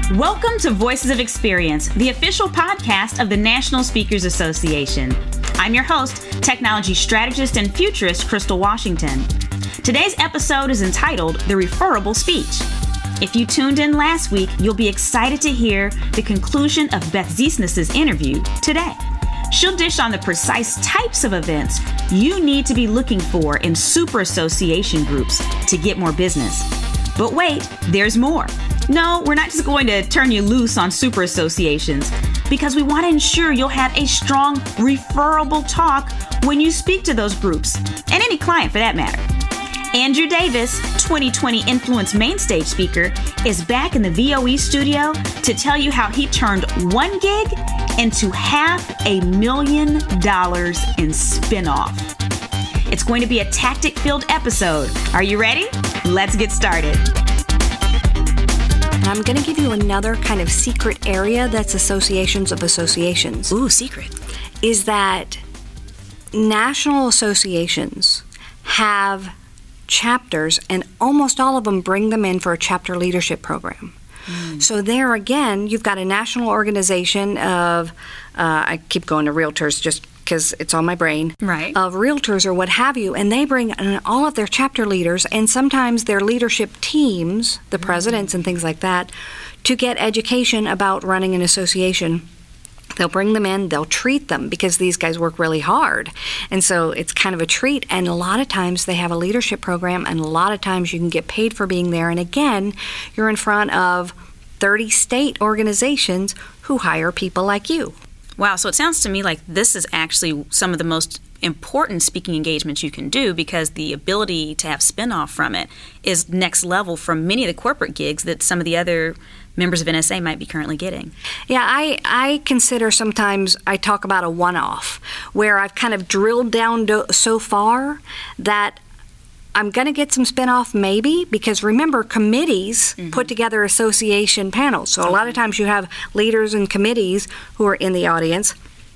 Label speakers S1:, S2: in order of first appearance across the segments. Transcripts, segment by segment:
S1: Welcome to Voices of Experience, the official podcast of the National Speakers Association. I'm your host, technology strategist and futurist Crystal Washington. Today's episode is entitled The Referable Speech. If you tuned in last week, you'll be excited to hear the conclusion of Beth Ziesness's interview today. She'll dish on the precise types of events you need to be looking for in super association groups to get more business. But wait, there's more. No, we're not just going to turn you loose on super associations, because we want to ensure you'll have a strong, referable talk when you speak to those groups, and any client for that matter. Andrew Davis, 2020 Influence Mainstage speaker, is back in the VOE studio to tell you how he turned one gig into $500,000 in spin-off. It's going to be a tactic-filled episode. Are you ready? Let's get started.
S2: I'm going to give you another kind of secret area that's associations of associations.
S1: Ooh, secret.
S2: Is that national associations have chapters, and almost all of them bring them in for a chapter leadership program. So there again, you've got a national organization of, I keep going to realtors just because it's on my brain,
S1: right,
S2: of realtors or what have you, and they bring in all of their chapter leaders and sometimes their leadership teams, the presidents and things like that, to get education about running an association. They'll bring them in, they'll treat them because these guys work really hard. And so it's kind of a treat. And a lot of times they have a leadership program, and a lot of times you can get paid for being there. And again, you're in front of 30 state organizations who hire people like you.
S1: Wow, so it sounds to me like this is actually some of the most important speaking engagements you can do, because the ability to have spin-off from it is next level from many of the corporate gigs that some of the other members of NSA might be currently getting.
S2: Yeah, I consider sometimes I talk about a one-off where I've kind of drilled down so far that I'm going to get some spin-off maybe, because remember, committees put together association panels. So a lot of times you have leaders and committees who are in the audience.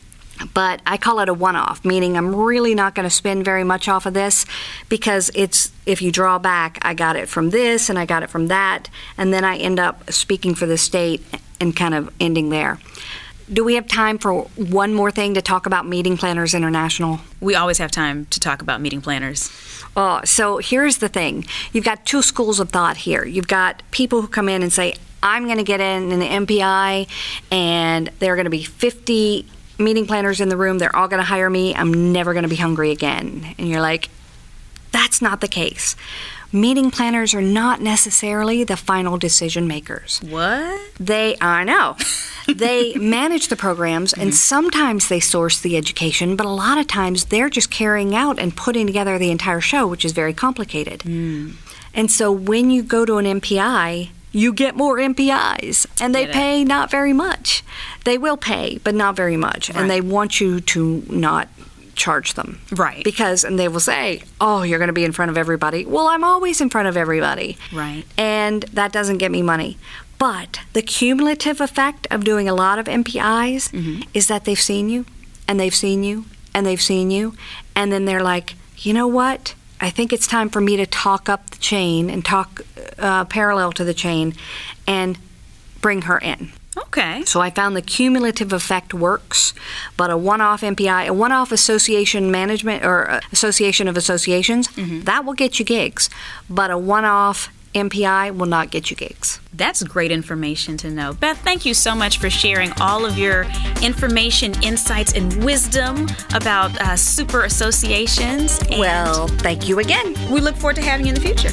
S2: But I call it a one-off, meaning I'm really not going to spend very much off of this, because it's, if you draw back, I got it from this and I got it from that, and then I end up speaking for the state and kind of ending there. Do we have time for one more thing to talk about Meeting Planners International?
S1: We always have time to talk about meeting planners.
S2: So here's the thing. You've got two schools of thought here. You've got people who come in and say, I'm going to get in the MPI, and there are going to be 50 meeting planners in the room. They're all going to hire me. I'm never going to be hungry again. And you're like, that's not the case. Meeting planners are not necessarily the final decision makers.
S1: What?
S2: I know. They manage the programs, and sometimes they source the education, but a lot of times they're just carrying out and putting together the entire show, which is very complicated. And so when you go to an MPI, you get more MPIs, and they pay not very much. They will pay, but not very much, and they want you to not charge them.
S1: Right.
S2: And they will say, oh, you're going to be in front of everybody. Well, I'm always in front of everybody.
S1: Right.
S2: And that doesn't get me money. But the cumulative effect of doing a lot of MPIs is that they've seen you, and they've seen you, and they've seen you, and then they're like, you know what? I think it's time for me to talk up the chain and talk parallel to the chain and bring her in.
S1: Okay.
S2: So I found the cumulative effect works, but a one-off MPI, a one-off association management or association of associations, that will get you gigs, but a one-off MPI will not get you gigs.
S1: That's great information to know. Beth, thank you so much for sharing all of your information, insights, and wisdom about super associations.
S2: Well, thank you again.
S1: We look forward to having you in the future.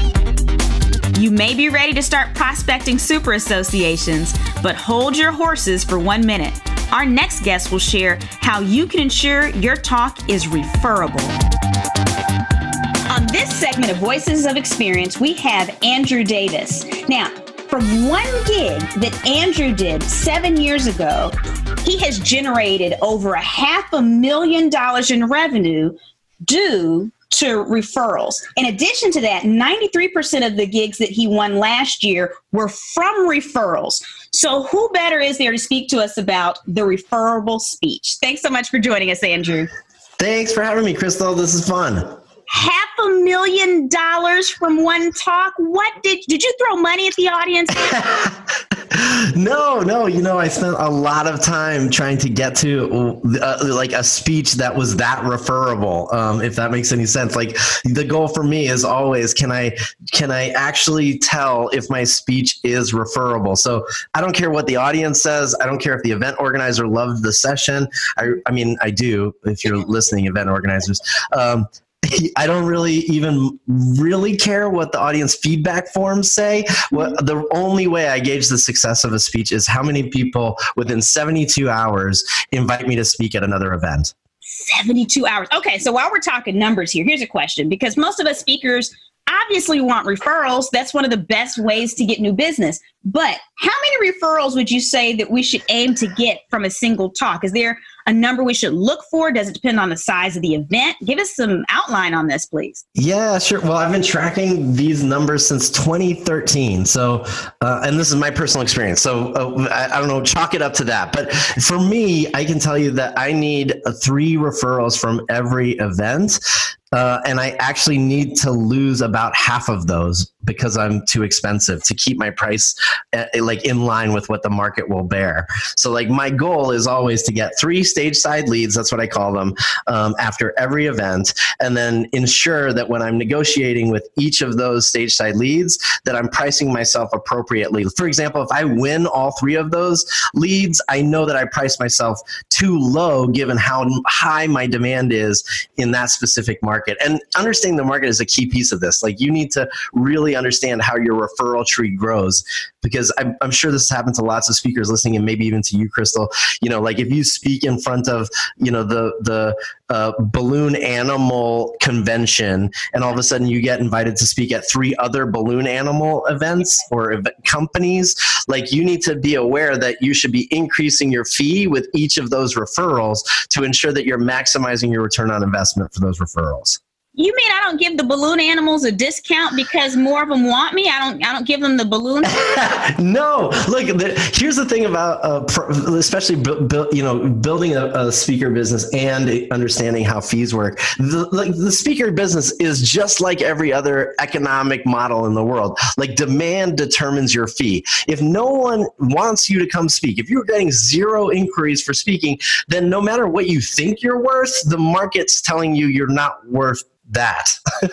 S1: You may be ready to start prospecting super associations, but hold your horses for 1 minute. Our next guest will share how you can ensure your talk is referable. On this segment of Voices of Experience, we have Andrew Davis. Now, from one gig that Andrew did 7 years ago, he has generated over $500,000 in revenue due to referrals. In addition to that, 93% of the gigs that he won last year were from referrals. So who better is there to speak to us about the referable speech? Thanks so much for joining us, Andrew.
S3: Thanks for having me, Crystal. This is fun.
S1: $500,000 from one talk. What did you throw money at the audience?
S3: No, I spent a lot of time trying to get to like a speech that was that referable, if that makes any sense. Like the goal for me is always, can I actually tell if my speech is referable? So I don't care what the audience says. I don't care if the event organizer loved the session. I mean, I do, if you're listening, event organizers. I don't even really care what the audience feedback forms say. The only way I gauge the success of a speech is how many people within 72 hours invite me to speak at another event.
S1: 72 hours. Okay, so while we're talking numbers here, here's a question, because most of us speakers obviously want referrals. That's one of the best ways to get new business. But how many referrals would you say that we should aim to get from a single talk? Is there a number we should look for? Does it depend on the size of the event? Give us some outline on this, please.
S3: Yeah, sure. Well, I've been tracking these numbers since 2013. So, and this is my personal experience. So I don't know, chalk it up to that. But for me, I can tell you that I need 3 referrals from every event. And I actually need to lose about half of those because I'm too expensive to keep my price like in line with what the market will bear. So like my goal is always to get 3 stage side leads, that's what I call them, after every event, and then ensure that when I'm negotiating with each of those stage side leads, that I'm pricing myself appropriately. For example, if I win all 3 of those leads, I know that I priced myself too low given how high my demand is in that specific market. And understanding the market is a key piece of this. Like you need to really understand how your referral tree grows, because I'm sure this happens to lots of speakers listening, and maybe even to you, Crystal. You know, like if you speak in front of, you know, the balloon animal convention, and all of a sudden you get invited to speak at 3 other balloon animal events or companies, like you need to be aware that you should be increasing your fee with each of those referrals to ensure that you're maximizing your return on investment for those referrals.
S1: You mean I don't give the balloon animals a discount because more of them want me? I don't give them the balloon.
S3: No, look. Here's the thing about especially building a speaker business and understanding how fees work. The speaker business is just like every other economic model in the world. Like demand determines your fee. If no one wants you to come speak, if you're getting 0 inquiries for speaking, then no matter what you think you're worth, the market's telling you you're not worth that.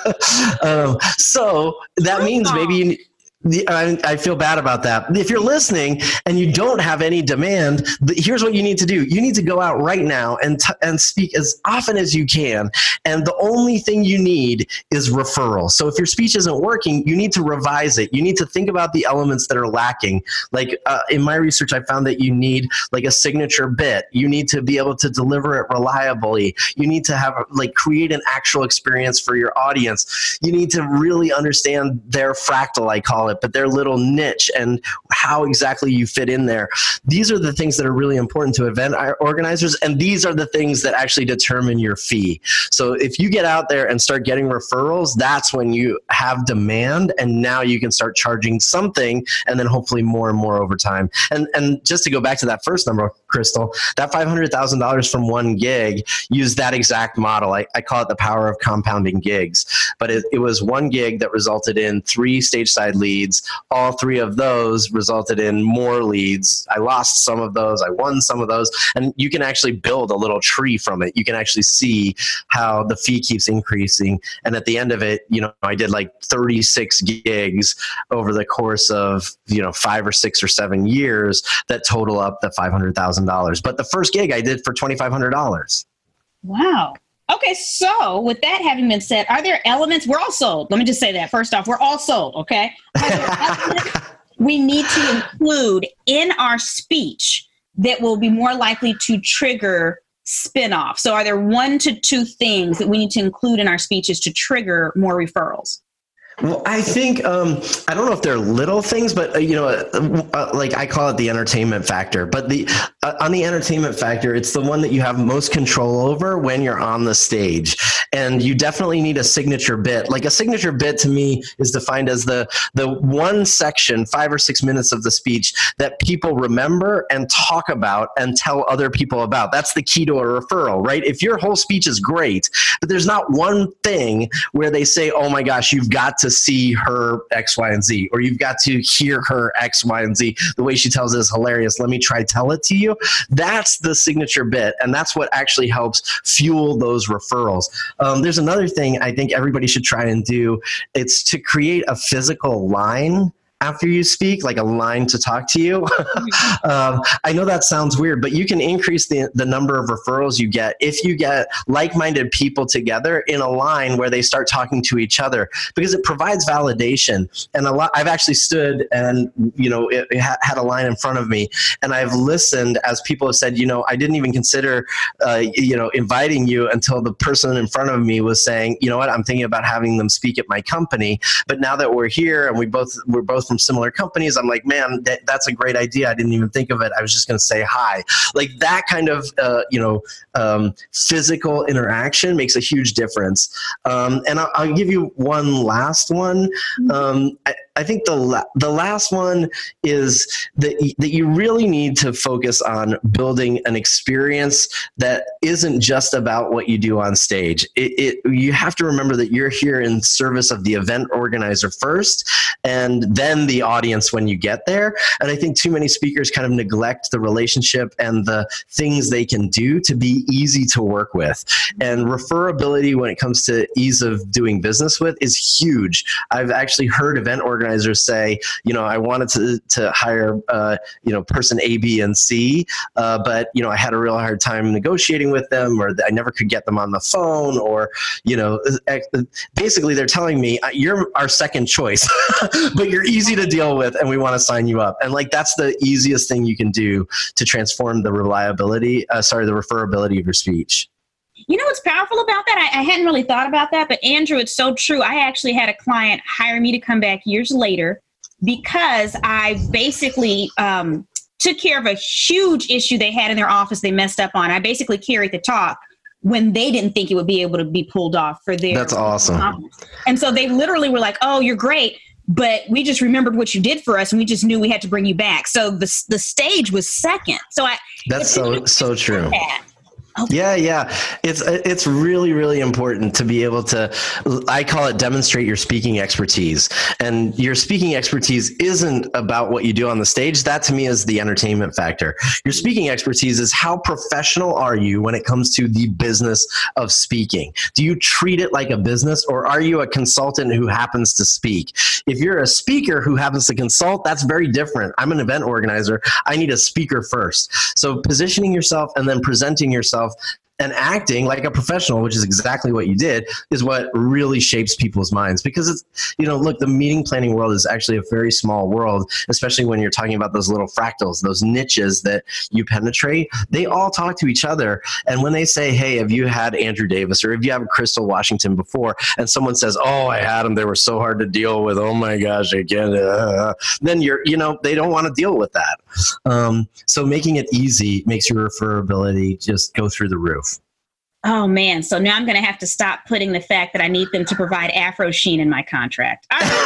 S3: So that means maybe I feel bad about that. If you're listening and you don't have any demand, here's what you need to do. You need to go out right now and speak as often as you can. And the only thing you need is referrals. So if your speech isn't working, you need to revise it. You need to think about the elements that are lacking. Like in my research, I found that you need like a signature bit. You need to be able to deliver it reliably. You need to have create an actual experience for your audience. You need to really understand their fractal, I call it, but their little niche and how exactly you fit in there. These are the things that are really important to event organizers, and these are the things that actually determine your fee. So if you get out there and start getting referrals, that's when you have demand, and now you can start charging something, and then hopefully more and more over time. And just to go back to that first number, Crystal, that $500,000 from one gig used that exact model. I call it the power of compounding gigs. But it was one gig that resulted in 3 stage side leads. All 3 of those resulted in more leads. I lost some of those. I won some of those. And you can actually build a little tree from it. You can actually see how the fee keeps increasing. And at the end of it, I did like 36 gigs over the course of, 5 or 6 or 7 years that total up the $500,000. But the first gig I did for $2,500.
S1: Wow. Okay, so with that having been said, are there elements? We're all sold. Let me just say that. First off, we're all sold, okay? Are there elements we need to include in our speech that will be more likely to trigger spinoff? So are there 1 to 2 things that we need to include in our speeches to trigger more referrals?
S3: Well, I think, I don't know if they're little things, but, like I call it the entertainment factor. But on the entertainment factor, it's the one that you have most control over when you're on the stage. And you definitely need a signature bit. Like a signature bit to me is defined as the one section, 5 or 6 minutes of the speech that people remember and talk about and tell other people about. That's the key to a referral, right? If your whole speech is great, but there's not one thing where they say, oh my gosh, you've got to see her X, Y, and Z, or you've got to hear her X, Y, and Z. The way she tells it is hilarious. Let me try tell it to you. That's the signature bit, and that's what actually helps fuel those referrals. There's another thing I think everybody should try and do. It's to create a physical line after you speak, like a line to talk to you. I know that sounds weird, but you can increase the number of referrals you get if you get like-minded people together in a line where they start talking to each other, because it provides validation. And I've actually stood and, had a line in front of me, and I've listened as people have said, I didn't even consider, inviting you until the person in front of me was saying, you know what, I'm thinking about having them speak at my company. But now that we're here and we're both from similar companies, I'm like, man, that's a great idea. I didn't even think of it. I was just going to say hi. Like that kind of, physical interaction makes a huge difference. And I'll give you one last one. I think the last one is that you really need to focus on building an experience that isn't just about what you do on stage. You have to remember that you're here in service of the event organizer first, and then the audience when you get there. And I think too many speakers kind of neglect the relationship and the things they can do to be easy to work with. And referability when it comes to ease of doing business with is huge. I've actually heard event organizers say, I wanted to hire, person A, B, and C, but, I had a real hard time negotiating with them, or I never could get them on the phone, or, basically they're telling me, you're our second choice, but you're easy to deal with and we want to sign you up. And that's the easiest thing you can do to transform the referability of your speech.
S1: You know what's powerful about that? I hadn't really thought about that, but Andrew, it's so true. I actually had a client hire me to come back years later because I basically took care of a huge issue they had in their office they messed up on. I basically carried the talk when they didn't think it would be able to be pulled off for their
S3: That's awesome.
S1: Conference. And so they literally were like, oh, you're great, but we just remembered what you did for us and we just knew we had to bring you back. So the stage was second.
S3: That's so true. Okay. Yeah. It's really, really important to be able to, I call it demonstrate your speaking expertise. And your speaking expertise isn't about what you do on the stage. That to me is the entertainment factor. Your speaking expertise is how professional are you when it comes to the business of speaking? Do you treat it like a business, or are you a consultant who happens to speak? If you're a speaker who happens to consult, that's very different. I'm an event organizer. I need a speaker first. So positioning yourself and then presenting yourself and acting like a professional, which is exactly what you did, is what really shapes people's minds. Because it's, look, the meeting planning world is actually a very small world, especially when you're talking about those little fractals, those niches that you penetrate. They all talk to each other. And when they say, hey, have you had Andrew Davis, or have you had Crystal Washington before? And someone says, oh, I had them. They were so hard to deal with. Oh my gosh, again. Then they don't want to deal with that. So making it easy makes your referability just go through the roof.
S1: Oh, man. So now I'm going to have to stop putting the fact that I need them to provide Afro Sheen in my contract.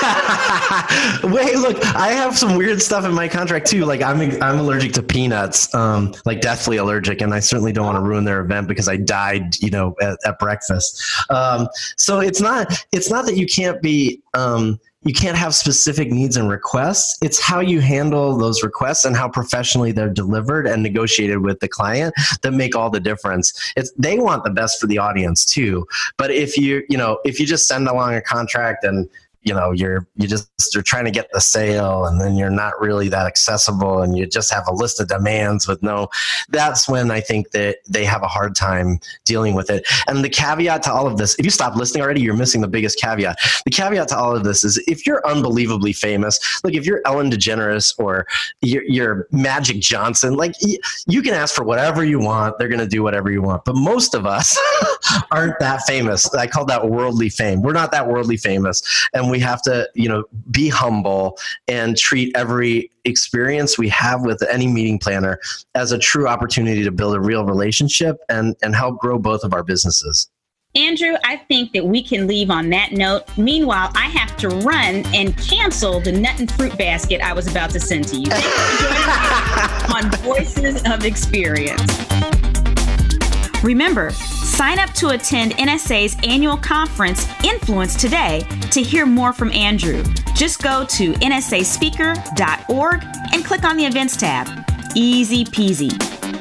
S3: Wait, look, I have some weird stuff in my contract, too. Like I'm allergic to peanuts, deathly allergic. And I certainly don't want to ruin their event because I died, at breakfast. So it's not that you can't be you can't have specific needs and requests. It's how you handle those requests and how professionally they're delivered and negotiated with the client that make all the difference. They want the best for the audience too. But if you just send along a contract and you're trying to get the sale, and then you're not really that accessible, and you just have a list of demands that's when I think that they have a hard time dealing with it. And the caveat to all of this, if you stop listening already, you're missing the biggest caveat. The caveat to all of this is if you're unbelievably famous, like if you're Ellen DeGeneres or you're Magic Johnson, like you can ask for whatever you want. They're going to do whatever you want. But most of us aren't that famous. I call that worldly fame. We're not that worldly famous. And we have to, be humble and treat every experience we have with any meeting planner as a true opportunity to build a real relationship and help grow both of our businesses.
S1: Andrew, I think that we can leave on that note. Meanwhile, I have to run and cancel the nut and fruit basket I was about to send to you. Thank you for joining me on Voices of Experience. Remember, sign up to attend NSA's annual conference, Influence, today to hear more from Andrew. Just go to nsaspeaker.org and click on the Events tab. Easy peasy.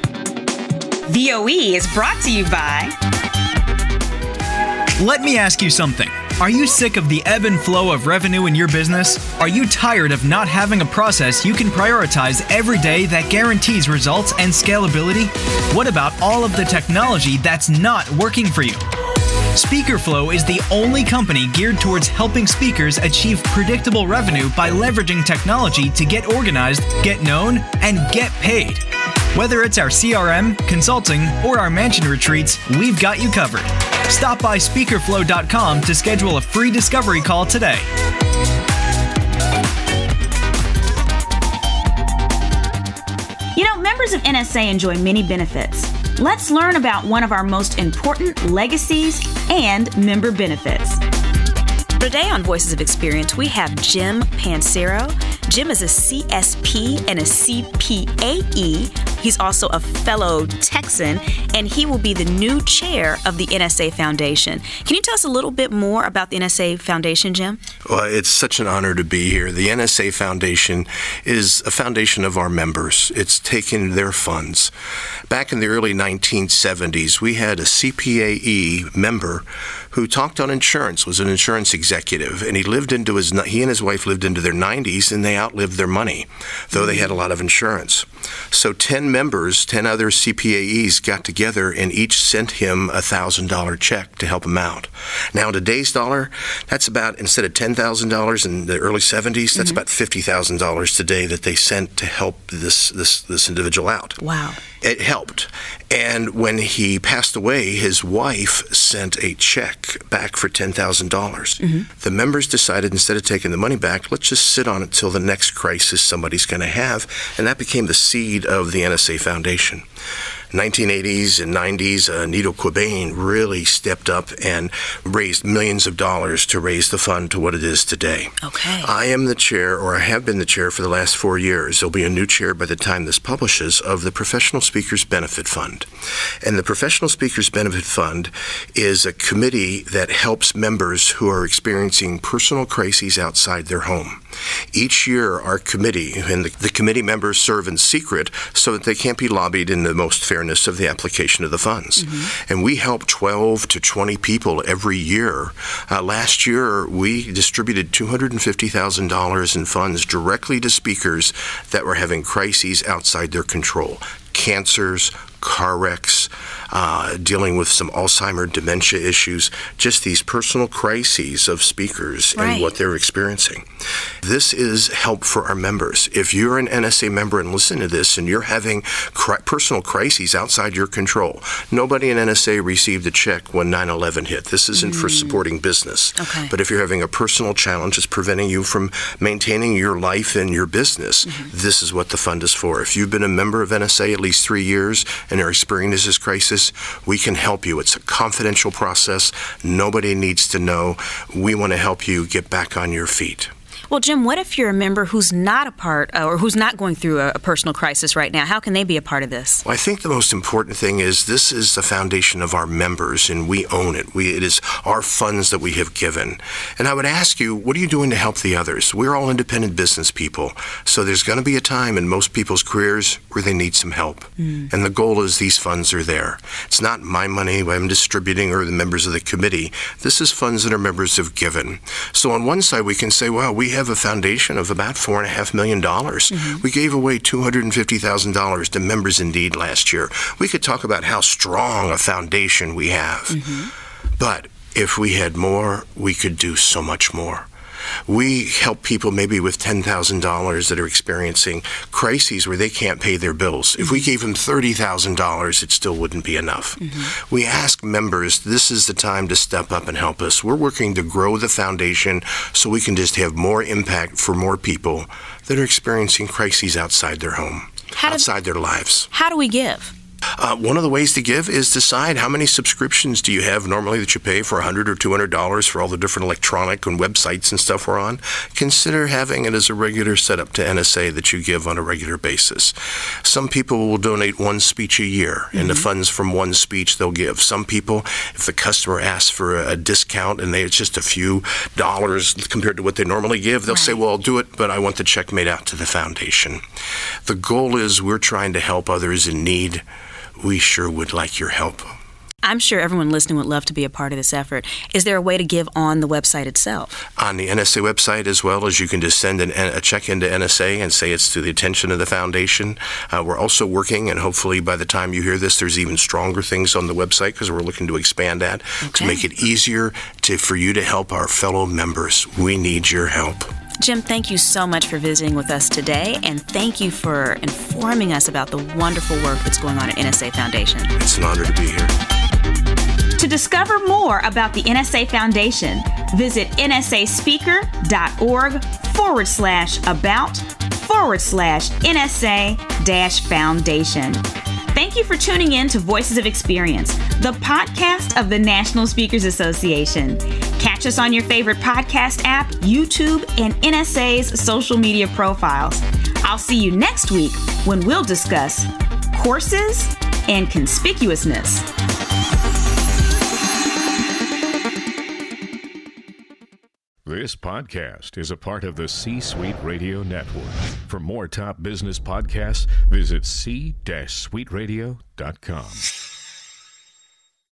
S1: VOE is brought to you by...
S4: Let me ask you something. Are you sick of the ebb and flow of revenue in your business? Are you tired of not having a process you can prioritize every day that guarantees results and scalability? What about all of the technology that's not working for you? SpeakerFlow is the only company geared towards helping speakers achieve predictable revenue by leveraging technology to get organized, get known, and get paid. Whether it's our CRM, consulting, or our mansion retreats, we've got you covered. Stop by speakerflow.com to schedule a free discovery call today.
S1: You know, members of NSA enjoy many benefits. Let's learn about one of our most important legacies and member benefits. Today on Voices of Experience, we have Jim Pancero. Jim is a CSP and a CPAE. He's also a fellow Texan, and he will be the new chair of the NSA Foundation. Can you tell us a little bit more about the NSA Foundation, Jim?
S5: Well, it's such an honor to be here. The NSA Foundation is a foundation of our members. It's taken their funds. Back in the early 1970s, we had a CPAE member who talked on insurance, was an insurance executive, and he and his wife lived into their 90s, and they outlived their money, though they had a lot of insurance. So 10 members, 10 other CPAEs got together and each sent him a $1,000 check to help him out. Now, in today's dollar, that's about, instead of $10,000 in the early 70s, that's about $50,000 today that they sent to help this individual out.
S1: Wow.
S5: It helped. And when he passed away, his wife sent a check back for $10,000. The members decided, instead of taking the money back, let's just sit on it till the next crisis somebody's going to have. And that became the seed of the NSA Foundation. 1980s and 90s, Nito Quabain really stepped up and raised millions of dollars to raise the fund to what it is today.
S1: Okay.
S5: I am the chair, or I have been the chair for the last 4 years. There'll be a new chair by the time this publishes, of the Professional Speakers Benefit Fund. And the Professional Speakers Benefit Fund is a committee that helps members who are experiencing personal crises outside their home. Each year, our committee, and the committee members serve in secret so that they can't be lobbied in the most fairness of the application of the funds. And we help 12 to 20 people every year. Last year, we distributed $250,000 in funds directly to speakers that were having crises outside their control. Cancers, car wrecks, dealing with some Alzheimer's dementia issues, just these personal crises of speakers and what they're experiencing. This is help for our members. If you're an NSA member and listen to this and you're having personal crises outside your control, nobody in NSA received a check when 9/11 hit. This isn't for supporting business.
S1: Okay.
S5: But if you're having a personal challenge that's preventing you from maintaining your life and your business, this is what the fund is for. If you've been a member of NSA at least 3 years and are experiencing this crisis, we can help you. It's a confidential process. Nobody needs to know. We want to help you get back on your feet.
S1: Well, Jim, what if you're a member who's not a part or who's not going through a personal crisis right now? How can they be a part of this?
S5: Well, I think the most important thing is this is the foundation of our members, and we own it. It is our funds that we have given. And I would ask you, what are you doing to help the others? We're all independent business people, so there's going to be a time in most people's careers where they need some help. And the goal is these funds are there. It's not my money I'm distributing or the members of the committee. This is funds that our members have given. So on one side, we can say, well, we have a foundation of about $4.5 million. We gave away $250,000 to Members Indeed last year. We could talk about how strong a foundation we have. But if we had more, we could do so much more. We help people maybe with $10,000 that are experiencing crises where they can't pay their bills. If we gave them $30,000, it still wouldn't be enough. We ask members, this is the time to step up and help us. We're working to grow the foundation so we can just have more impact for more people that are experiencing crises outside their home, outside their lives.
S1: How do we give?
S5: One of the ways to give is decide how many subscriptions do you have normally that you pay for $100 or $200 for all the different electronic and websites and stuff we're on. Consider having it as a regular setup to NSA that you give on a regular basis. Some people will donate one speech a year, and the funds from one speech they'll give. Some people, if the customer asks for a discount and it's just a few dollars compared to what they normally give, they'll say, well, I'll do it, but I want the check made out to the foundation. The goal is we're trying to help others in need. We sure would like your help.
S1: I'm sure everyone listening would love to be a part of this effort. Is there a way to give on the website itself?
S5: On the NSA website, as well as you can just send a check into NSA and say it's to the attention of the foundation. We're also working, and hopefully by the time you hear this, there's even stronger things on the website because we're looking to expand that to make it easier for you to help our fellow members. We need your help.
S1: Jim, thank you so much for visiting with us today, and thank you for informing us about the wonderful work that's going on at NSA Foundation.
S5: It's an honor to be here.
S1: To discover more about the NSA Foundation, visit nsaspeaker.org/about/NSA-Foundation. Thank you for tuning in to Voices of Experience, the podcast of the National Speakers Association. Catch us on your favorite podcast app, YouTube, and NSA's social media profiles. I'll see you next week when we'll discuss courses and conspicuousness.
S6: This podcast is a part of the C-Suite Radio Network. For more top business podcasts, visit c-suiteradio.com.